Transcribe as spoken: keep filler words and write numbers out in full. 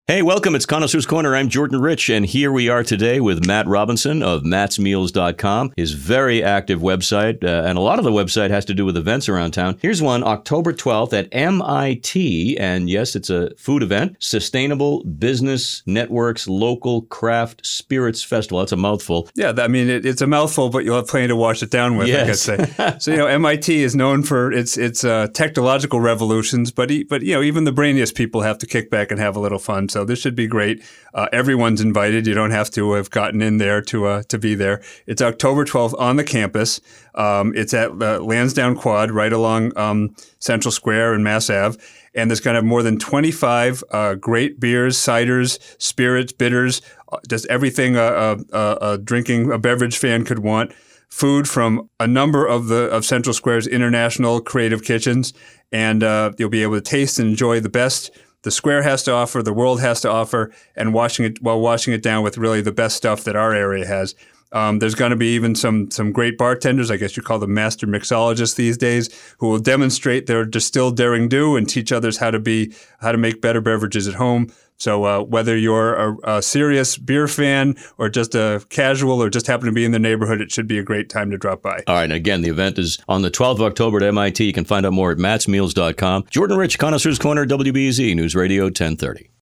Hey, welcome. It's Connoisseur's Corner. I'm Jordan Rich, and here we are today with Matt Robinson of Matts Meals dot com, his very active website, uh, and a lot of the website has to do with events around town. Here's one, October twelfth at M I T, and yes, it's a food event, Sustainable Business Network's Local Craft Spirits Festival. That's a mouthful. Yeah, I mean, it, it's a mouthful, but you'll have plenty to wash it down with, yes. I could say. So, you know, M I T is known for its its uh, technological revolutions, but, but, you know, even the brainiest people have to kick back and have a little fun. So this should be great. Uh, everyone's invited. You don't have to have gotten in there to uh, to be there. It's October twelfth on the campus. Um, it's at uh, Lansdowne Quad, right along um, Central Square and Mass Ave. And there's going to have more than twenty-five uh, great beers, ciders, spirits, bitters, uh, just everything a, a, a, a drinking, a beverage fan could want. Food from a number of the of Central Square's international creative kitchens. And uh, you'll be able to taste and enjoy the best the Square has to offer, the world has to offer, and washing it while washing it down with really the best stuff that our area has. Um, there's going to be even some some great bartenders, I guess you call them master mixologists these days, who will demonstrate their distilled daring do and teach others how to be how to make better beverages at home. So uh, whether you're a, a serious beer fan or just a casual or just happen to be in the neighborhood, it should be a great time to drop by. All right. And again, the event is on the twelfth of October at M I T. You can find out more at Matts Meals dot com. Jordan Rich, Connoisseur's Corner, W B Z News Radio ten thirty.